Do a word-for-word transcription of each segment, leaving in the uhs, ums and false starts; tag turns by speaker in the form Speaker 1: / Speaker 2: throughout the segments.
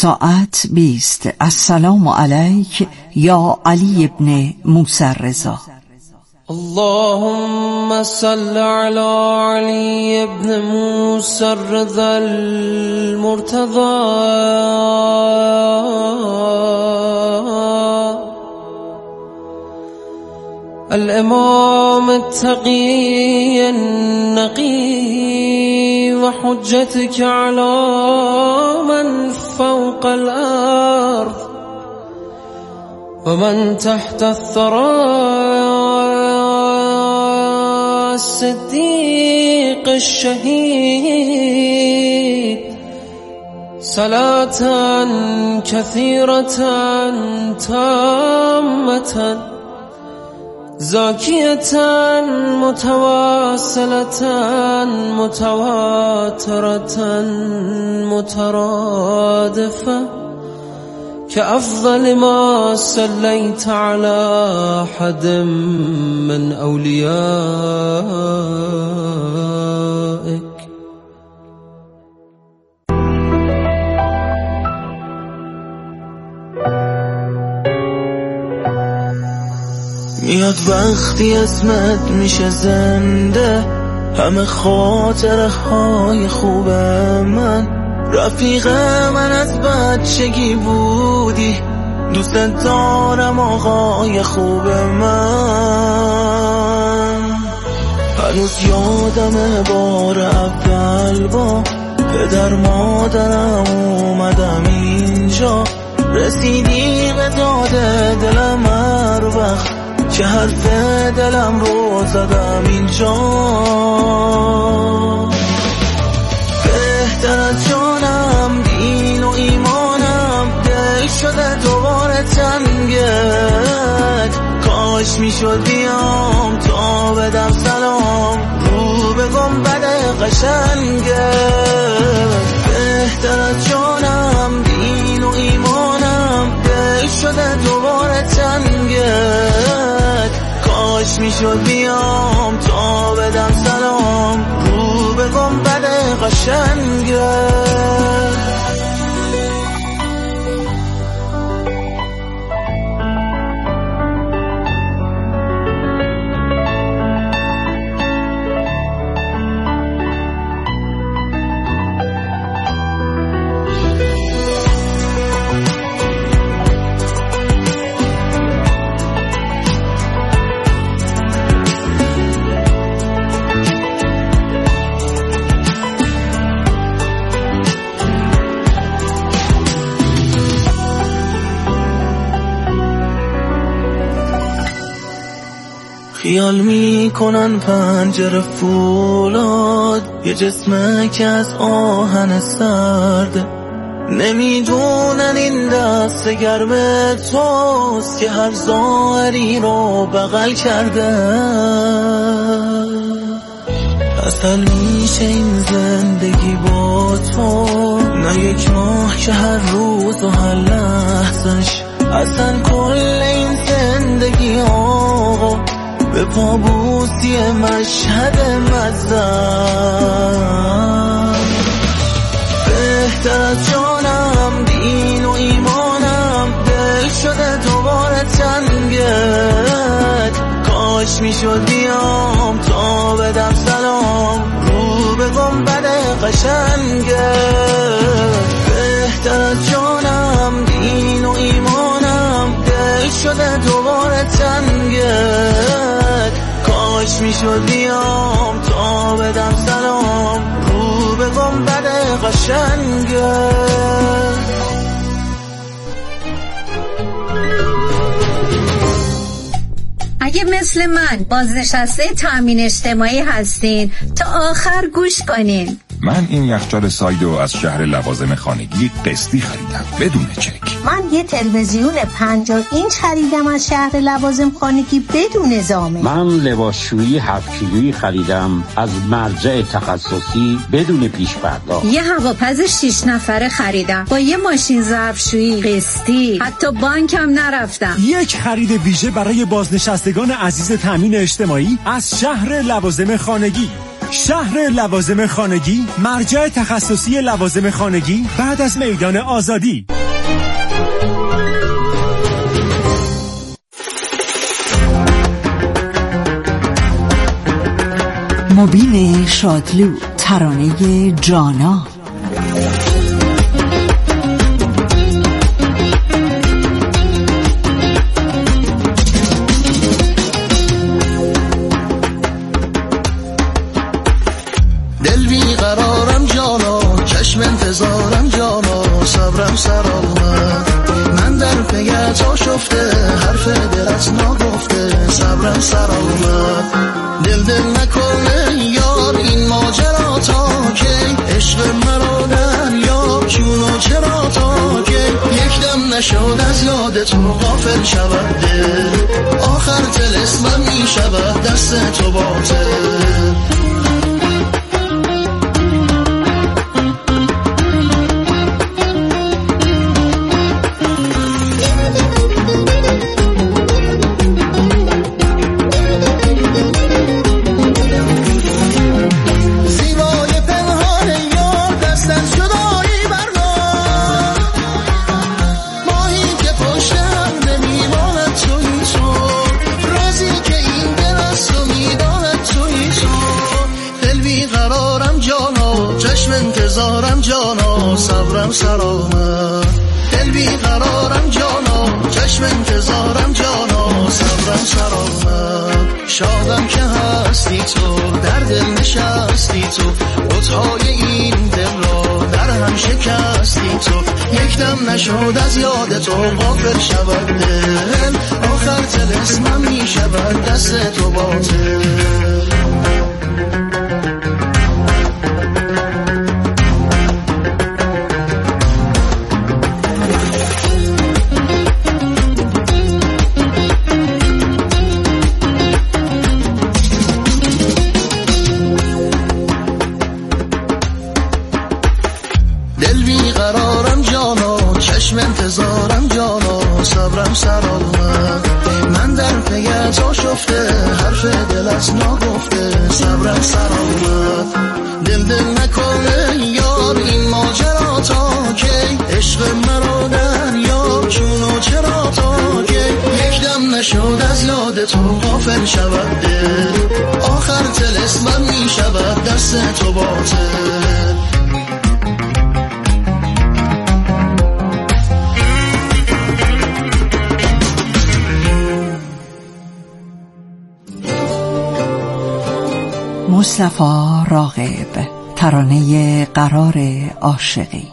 Speaker 1: ساعت بیست. السلام علیک یا علی ابن موسی الرضا.
Speaker 2: اللهم صل على علي ابن موسى الرضا المرتضى الإمام التقي النقي وحجتك على من فوق الأرض ومن تحت الثرى الصديق الشهيد صلاة كثيرة تامة زاكية متواصلة متواترة مترادفة كأفضل ما صليت على أحد من أوليائك.
Speaker 3: میاد وقتی اسمت میشه زنده، همه خاطره های خوب من، رفیق من از بچگی بودی، دوست دارم آقای خوب من. هنوز یادم بار اول با پدر مادرم اومدم اینجا، رسیدی به داده دلم هر وقت که حرف دلم رو زدم اینجا. بهتر از جانم دین و ایمانم دل شده دوباره تنگت، کاش میشد بیام تا بدم سلام رو به گنبد قشنگت. بهتر از جانم دین و ایمانم دل شده دوباره تنگت، کاش میشد بیام تا بدم سلام رو به گنبد قشنگت. خیال میکنن پنجره فولاد، یه جسمه که از آهن سرده، نمیدونن این دست گرم توست که هر ظاهری رو بغل کرده. اصل میشه این زندگی با تو، نه یک ماه که هر روز و هر لحظش، اصلا کل این زندگی آقا به پابوسی مشهد مزن. بهتر از جانم دین و ایمانم دل شده دوباره تنگت، کاش میشد بیام تا بدم سلام رو به گنبد قشنگت. بهتر از جانم دین و ایمانم دل شده دوباره تنگت، کاش میشد بیام تا بدم سلام رو به گنبد قشنگت.
Speaker 4: اگه مثل من بازنشسته تامین اجتماعی هستین تا آخر گوش کنین.
Speaker 5: من این یخچال سایدو از شهر لوازم خانگی قسطی خریدم بدون چک.
Speaker 6: من یه تلویزیون پنجاه اینچ خریدم از شهر لوازم خانگی بدون زامن.
Speaker 7: من لباسشویی هفت کیلویی خریدم از مرجع تخصصی بدون پیش پرداخت.
Speaker 4: یه هواپز شش نفره خریدم با یه ماشین ظرفشویی قسطی، حتی بانکم نرفتم.
Speaker 8: یک خرید ویژه برای بازنشستگان عزیز تامین اجتماعی از شهر لوازم خانگی. شهر لوازم خانگی، مرجع تخصصی لوازم خانگی بعد از میدان آزادی.
Speaker 1: مبین شادلو، ترانه جانا.
Speaker 3: دل بیقرارم جانا، چشم انتظارم جانا، صبرم سر آمد، من در پیت آشفته، حرف دلت نگفته، صبرم سر آمد. دل دل نکنه یار این ماجرا تا کی، عشق مرا دریا چونو چرا تا کی، یک دم نشد از یاد تو غافل شود دل، آخر طلسمم می شود دست تو باطل. انتظارم جانا، صبرم سر آمد، دل بیقرارم جانا، چشم انتظارم جانا، صبرم سر آمد. شادم که هستی تو، در دل نشستی تو، بت‌های این دل را در هم شکستی تو، یک دم نشد از یاد تو غافل شود دل، آخر طلسمم می شود دست تو باطل. انتظارم جانا، صبرم سر آمد، من در پیت آشفته، حرف دلت نگفته، صبرم سر آمد. دل دل نکنه یار این ماجرا تا کی، عشق مرا دریا چونو چرا تا کی، یک دم نشد از یاد تو غافل شود دل، آخر طلسمم می شود دست تو باطل.
Speaker 1: مصطفی راغب، ترانه قرار عاشقی.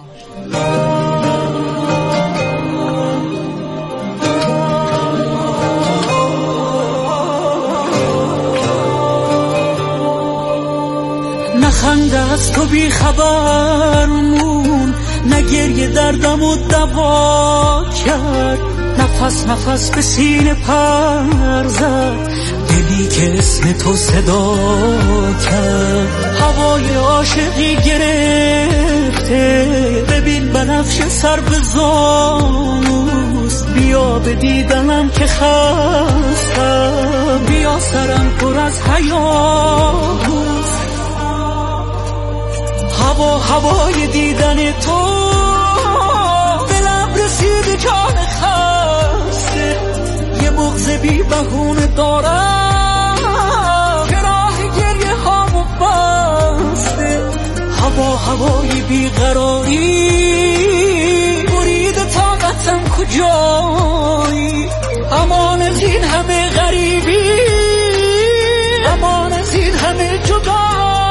Speaker 9: نخنده از تو بی خبرمون، نگریه دردم و دوا کرد، نفس نفس به سینه پر زد، دلی که اسم تو صدا کرد. هوای عاشقی گرفته، ببین بنفش سر به زانوست، بیا به دیدنم که خستم، بیا سرم پر از حیاست. هوا هوای دیدن تو، دلم رسید جان خسته، یه بغض بی بهونه دارم که راه گریه هامو بسته. هوا هوای بیقراری، برید طاقتم کجایی، امان از این همه غریبی، امان از این همه جدایی.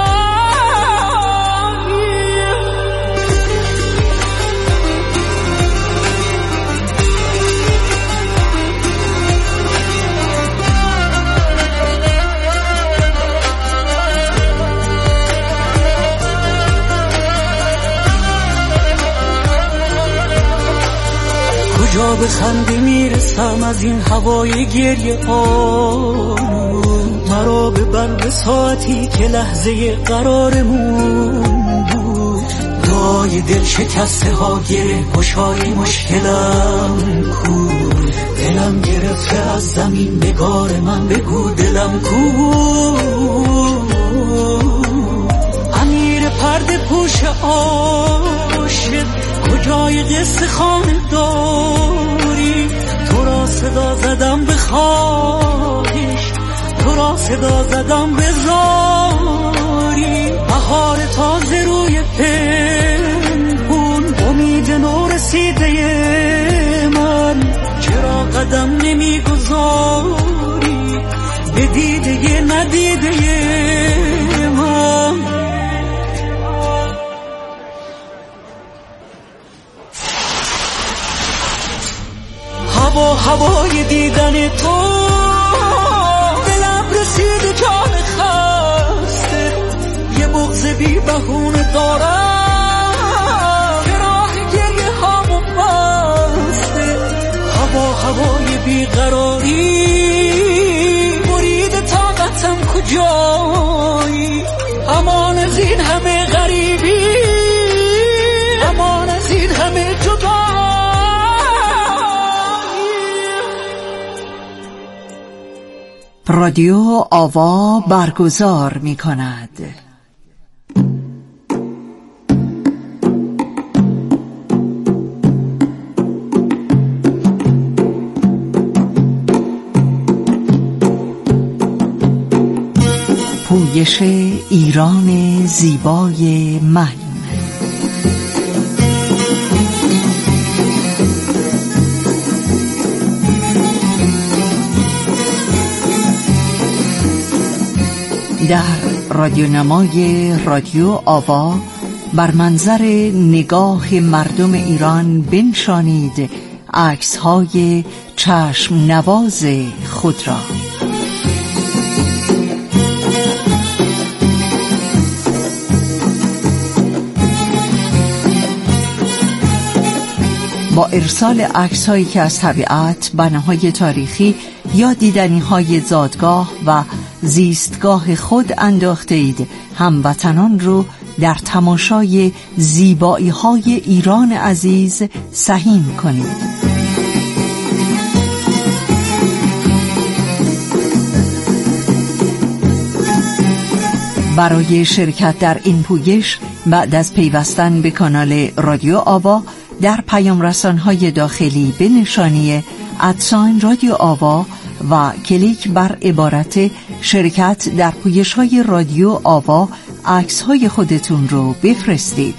Speaker 9: کجا به خنده میرسم از این هوای گریه آن، مرا ببر به ساعتی که لحظه قرارمون بود. دعای دل شکسته ها گره گشای مشکلم کو، دلم گرفته از زمین نگار من بگو دلم کو. پرده پوش عاشق کجای قصه خانه داری؟ تو را صدا زدم به خواهش، تو را صدا زدم به زاری. بهار تازه روی پنهون، امید نو رسیده من، چرا قدم نمیگذاری به دیده ندیده من؟ هوا هوای دیدن تو، دلم رسید جان خسته، یه بغض بی بهونه دارم که راه گریه هامو بسته. هوا هوای بیقراری برید طاقتم کجایی؟ امان از این همه غریبی، امان از این همه جدا.
Speaker 1: رادیو آوا برگزار می کند. پویش ایران زیبای من. در رادیونمای رادیو آوا بر منظر نگاه مردم ایران بنشانید عکس‌های چشم نواز خود را. با ارسال عکس‌هایی که از طبیعت، بناهای تاریخی یا دیدنی‌های زادگاه و زیستگاه خود انداخته اید، هموطنان رو در تماشای زیبایی‌های ایران عزیز سهیم کنید. برای شرکت در این پویش بعد از پیوستن به کانال رادیو آوا در پیام رسان‌های داخلی به نشانی ادساین رادیو آوا و کلیک بر عبارت شرکت در پویش‌های رادیو آوا عکس‌های خودتون رو بفرستید.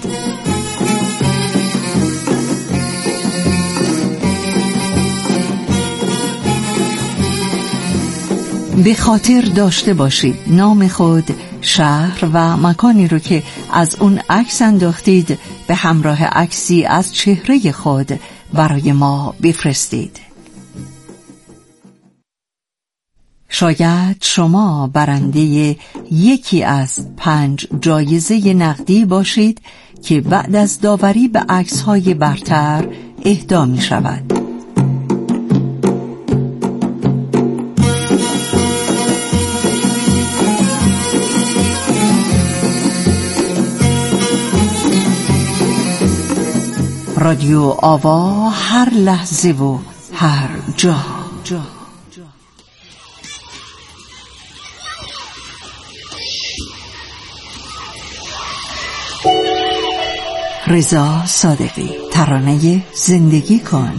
Speaker 1: به خاطر داشته باشید نام خود، شهر و مکانی رو که از اون عکس انداختید به همراه عکسی از چهره خود برای ما بفرستید. شاید شما برنده یکی از پنج جایزه نقدی باشید که بعد از داوری به عکس‌های برتر اهدا می شود. رادیو آوا هر لحظه و هر جا. رضا صادقی، ترانه زندگی کن.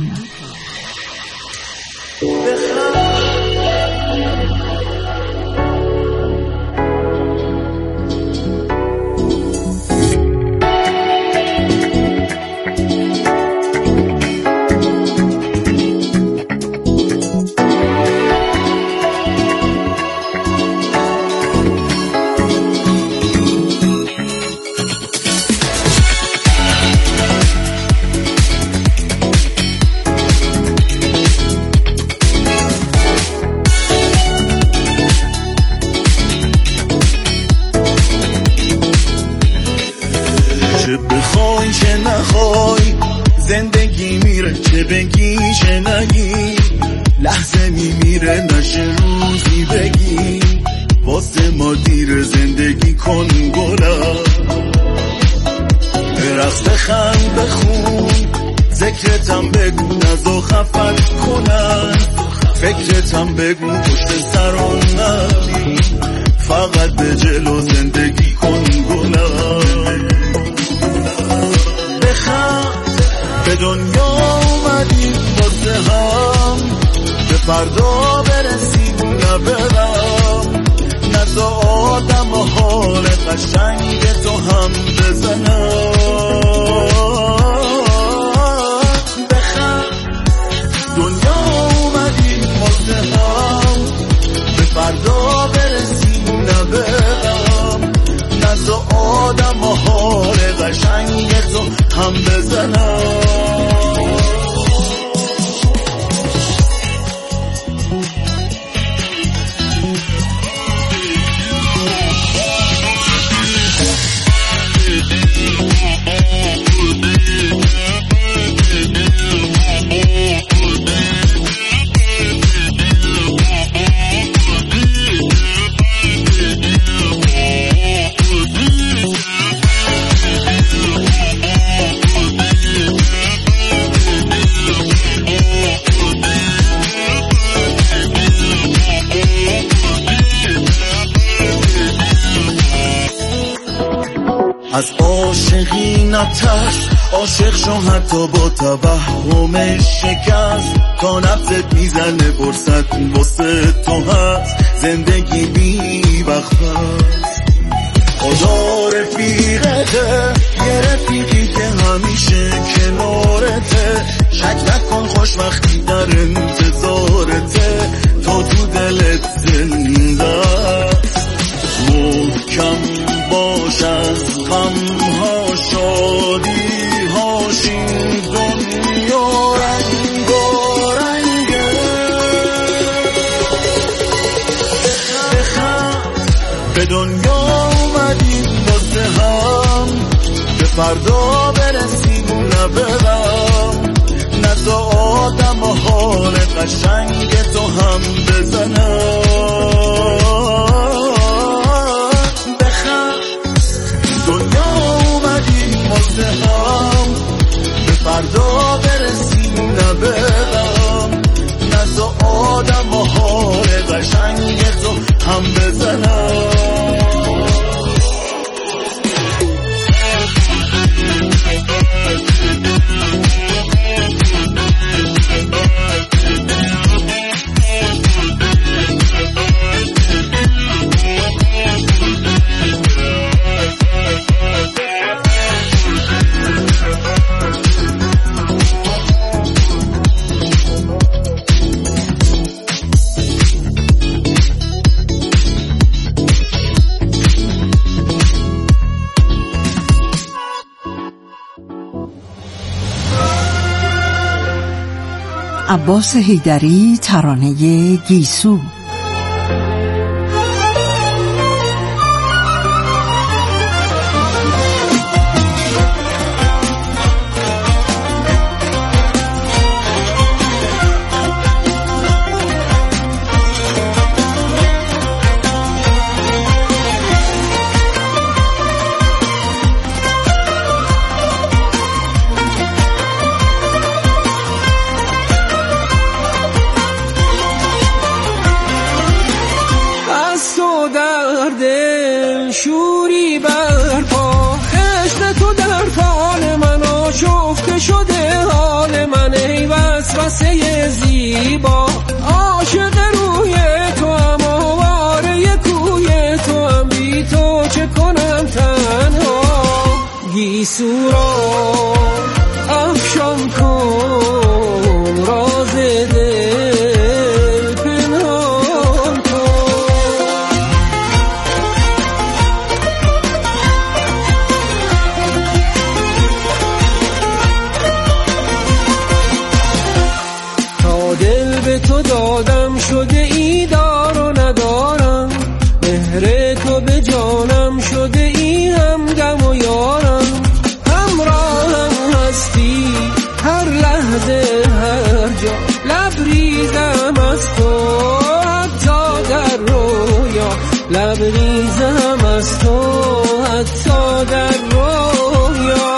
Speaker 3: زندگی میره چه بگی چه نگی، لحظه میمیره نشه روزی بگی، واسه ما دیر زندگی کن گلم، برقص خند بخون، ذکرتم بگو نزا خفت کنن، فکرتم بگو پشت سران نبی، فقط به جلو زندگی کن گلم. به دنیا اومدیم واسه هم، به فردا برسیم نه برم، نزا آدم و حال قشنگ تو هم بزنم. بخم دنیا اومدیم واسه هم، به فردا برسیم نه برم، نزا آدم و حال قشنگ تو هم بزنم. از عاشقی نترس، عاشق شو حتی با توهم شکست، تا نفست میزنه فرصت واسه تو هست، زندگی بی وقت هست. خدا رفیقته، یه رفیقی که همیشه کنارته، شک نکن خوشبختی در انتظارته، تو تو دلت زنده محکم باش از غمها شادی هاش، این دنیا رنگارنگه. به دنیا اومدیم واسه هم، به فردا برسیم نه برم، نزا آدم و حال قشنگ تو هم بزنم. فردا برسیم نه برم، نزا آدم و حال قشنگ تو هم بزنم.
Speaker 1: عباس حیدری، ترانه گیسو.
Speaker 2: وسه زیبا عاشق روی تو هم، آواره کوی تو هم، بی تو چه کنم تنها. گیسو را افشان کن، راز دل پنهان کن. دل به تو دادم شده ای دار و ندارم، مهر تو به جانم شده ای همدم و یارم. همراهم هستی هر لحظه هر جا، لبریزم از تو حتی در رویا، لبریزم از تو حتی در رویا.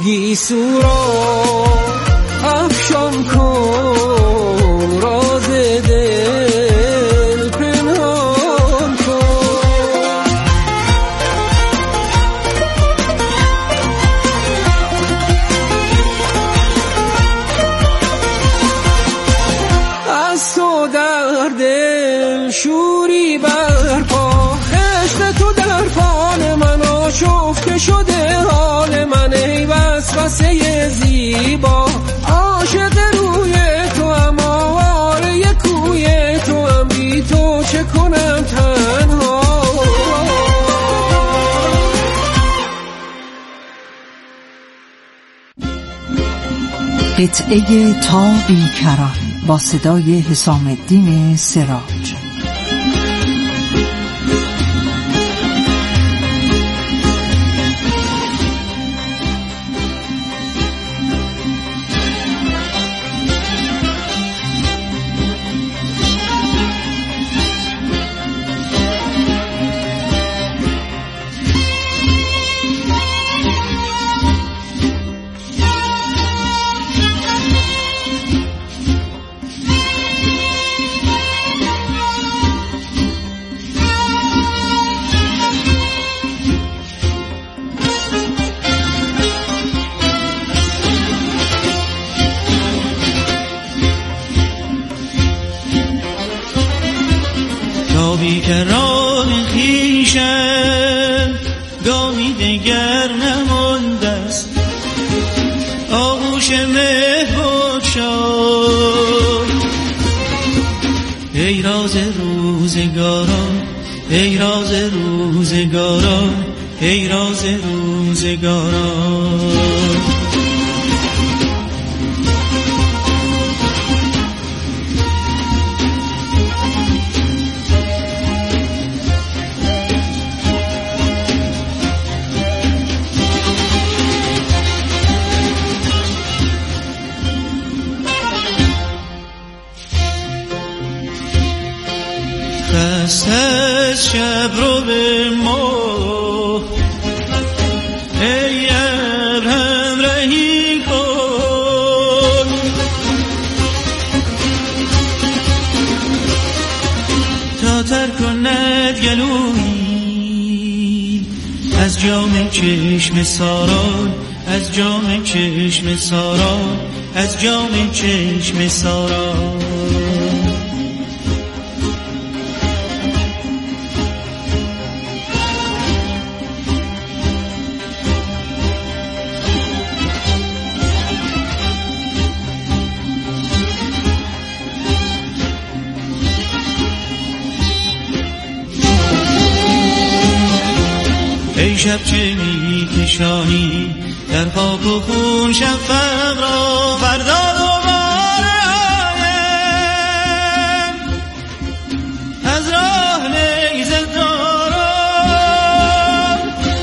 Speaker 2: گیسو را افشان کن، راز دل پنهان کن. از تو در دل شوری برپا، عشق تو در پان من آشفته شده حال من. ای وسوسه زیبا عاشق روی تو هم، آواره کوی تو هم، بی تو چه کنم تنها.
Speaker 1: قطعه تا بیکران با صدای حسام الدین سراج.
Speaker 3: بیکران خویشم گامی دگر نمانده است، آغوش مهر شد. ای راز روزگاران، ای راز روزگاران، ای راز روزگاران. از شب رو به ما ای ابرهم رهی کن، تا تر کند گلویی از جام چشم ساران، از جام چشم ساران، از جام چشم ساران. ای شب چه می کشانی در خاک و خون شفق را، فردا دوباره آیم از راه نیزه دارم.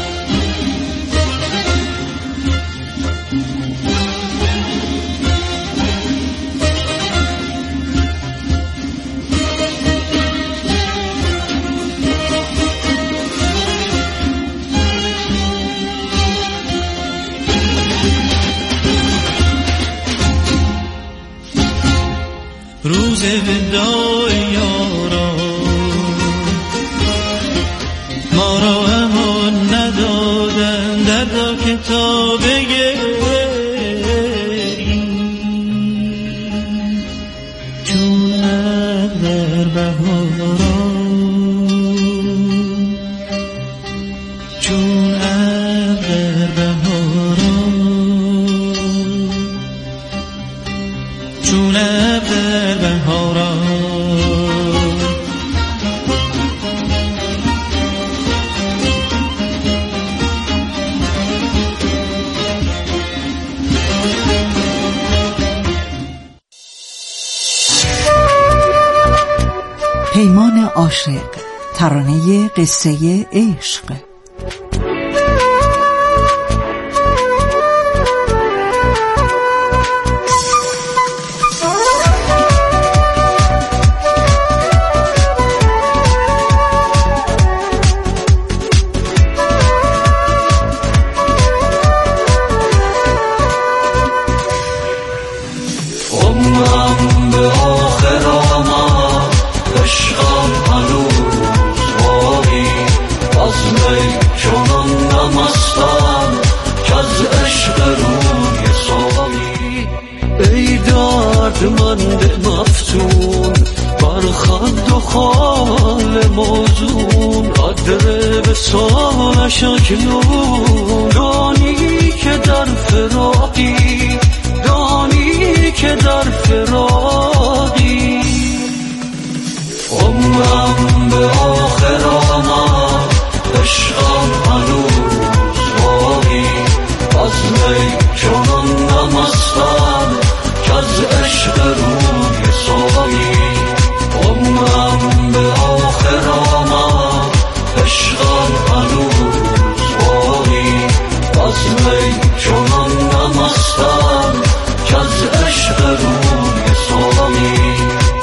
Speaker 3: روز وداع یاران ما را امان ندادن، دردا که تا بگریم چون در بهاران، چون در بهاران، چون در بهاران.
Speaker 1: پیمان عاشق، ترانه قصه عشق.
Speaker 9: تماشاکنون، دانی که در فراقی، دانی که در فراقی. عمرم به آخر آمد، عشقم هنوز باقی، از می چنان نمستم که از عشق روی ساقی. عمرم به آخر آمد، عشقم هنوز باقی، از می چنان نمستم که از عشق روی ساقی.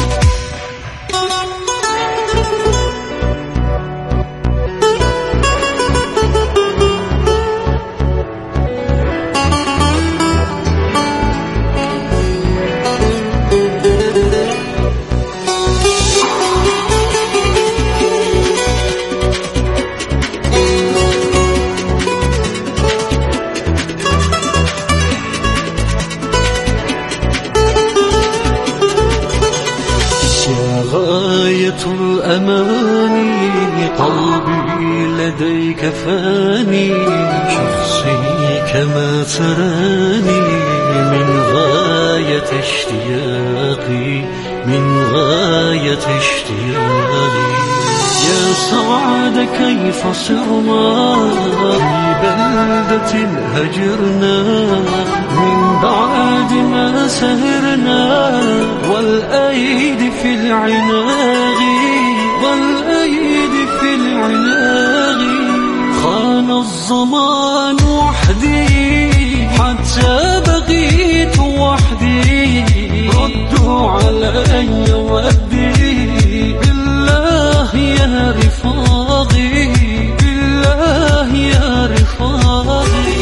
Speaker 9: غاية الأماني قلبي لديك فاني، شخصي كما تراني من غاية اشتياقي، من غاية اشتياقي. يا سعد كيف صرنا في بلدة هجرنا، من بعد ما سهرنا والأيدي في العناغ، والأيدي في العناغ. خان الزمان وحدي حتى بقيت وحدي، ردوا علي ودي بالله يا رفاقي، بالله يا رفاقي.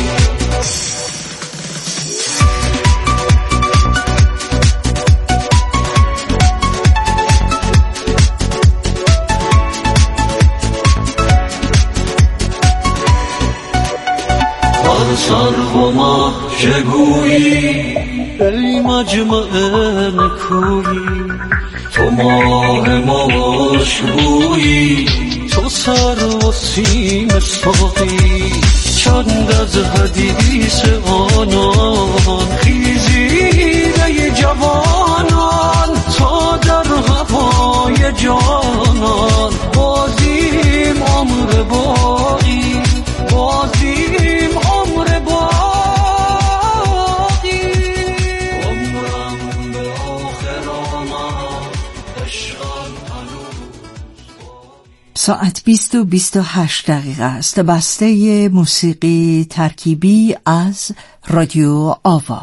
Speaker 9: سرو ما چگویی ای مجمع نکویی، تو ماه مشکویی، تو سر و سیم ساقی. چند از حدیث آنان خیزیده جوانان، تا در هوای جانان بازیم عمر باقی، بازیم عمر باقی. عمرم به آخر آمد، عشقم هنوز باقی.
Speaker 1: ساعت بیست و بیست و هشت دقیقه است. بسته موسیقی ترکیبی از رادیو آوا.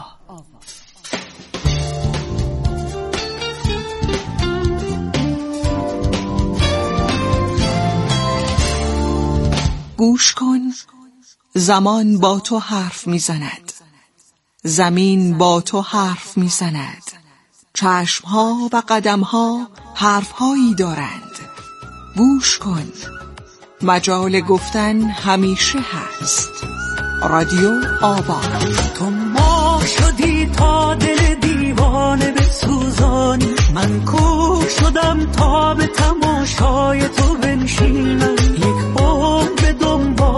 Speaker 1: گوش کن، زمان با تو حرف میزند، زمین با تو حرف میزند، چشمها و قدمها حرفهایی دارند. گوش کن، مجال گفتن همیشه هست. رادیو آوا.
Speaker 9: تو ما شدی تا دل دیوانه بسوزانی، من کو شدم تا به تماشای تو بنشینم. یک عمر به دنبال